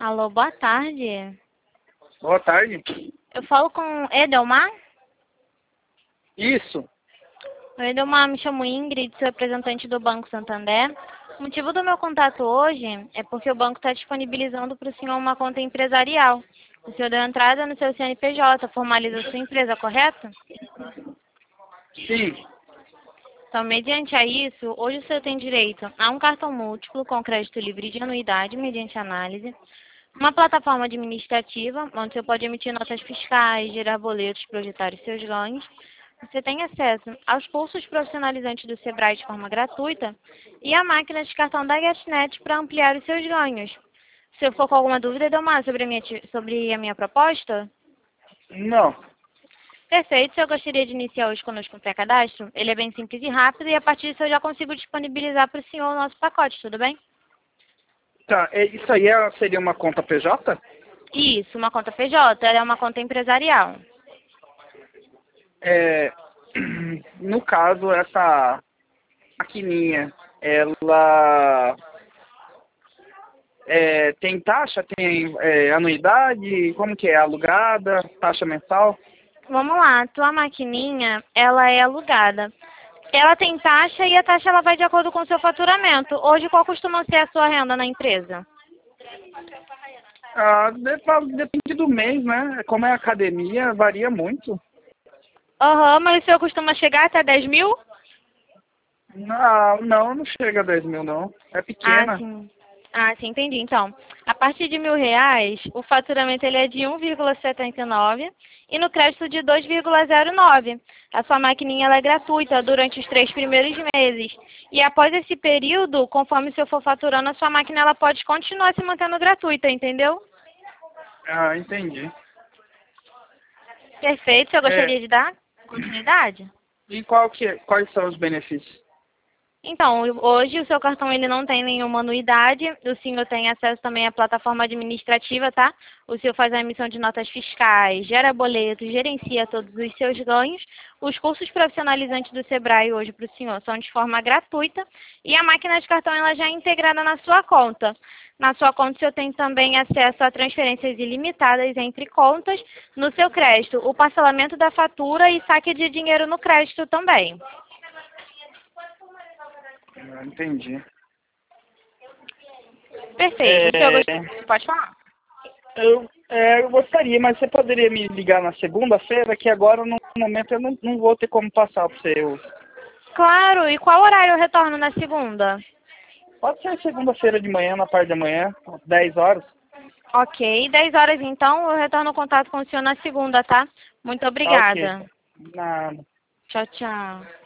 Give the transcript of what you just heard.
Alô, boa tarde. Boa tarde. Eu falo com Edelmar? Isso. Oi, Edelmar, me chamo Ingrid, sou representante do Banco Santander. O motivo do meu contato hoje é porque o banco está disponibilizando para o senhor uma conta empresarial. O senhor deu entrada no seu CNPJ, formaliza sua empresa, correto? Sim. Então, mediante a isso, hoje o senhor tem direito a um cartão múltiplo com crédito livre de anuidade mediante análise, uma plataforma administrativa, onde você pode emitir notas fiscais, gerar boletos, projetar os seus ganhos. Você tem acesso aos cursos profissionalizantes do Sebrae de forma gratuita e a máquina de cartão da GetNet para ampliar os seus ganhos. Se eu for com alguma dúvida, Edelmar, sobre a minha proposta? Não. Perfeito. Se eu gostaria de iniciar hoje conosco um pré-cadastro, ele é bem simples e rápido e a partir disso eu já consigo disponibilizar para o senhor o nosso pacote, tudo bem? Tá, isso aí seria uma conta PJ? Isso, uma conta PJ, ela é uma conta empresarial. É, no caso, essa maquininha, ela tem taxa, tem anuidade, como que é? Alugada, taxa mensal? Vamos lá, a tua maquininha, ela é alugada. Ela tem taxa e a taxa ela vai de acordo com o seu faturamento. Hoje, qual costuma ser a sua renda na empresa? Ah, depende do mês, né? Como é academia, varia muito. Aham, mas o senhor costuma chegar até 10 mil? Não chega a 10 mil, não. É Ah, pequena. sim. Ah, sim, entendi. Então, a partir de R$ 1.000, o faturamento ele é de 1,79 e no crédito de 2,09. A sua maquininha ela é gratuita durante os 3 primeiros meses. E após esse período, conforme o senhor for faturando, a sua máquina ela pode continuar se mantendo gratuita, entendeu? Ah, entendi. Perfeito. O senhor É, gostaria de dar continuidade? e quais são os benefícios? Então, hoje o seu cartão ele não tem nenhuma anuidade, o senhor tem acesso também à plataforma administrativa, tá? O senhor faz a emissão de notas fiscais, gera boletos, gerencia todos os seus ganhos. Os cursos profissionalizantes do Sebrae hoje para o senhor são de forma gratuita e a máquina de cartão ela já é integrada na sua conta. Na sua conta o senhor tem também acesso a transferências ilimitadas entre contas no seu crédito, o parcelamento da fatura e saque de dinheiro no crédito também. Entendi. Perfeito. O senhor É, pode falar? eu gostaria, mas você poderia me ligar na segunda-feira, que agora, no momento, eu não vou ter como passar para você. Claro, e qual horário eu retorno na segunda? Pode ser segunda-feira de manhã, na parte da manhã, às 10 horas. Ok, 10 horas então, eu retorno o contato com o senhor na segunda, tá? Muito Tá ok. obrigada. Nada. Tchau, tchau.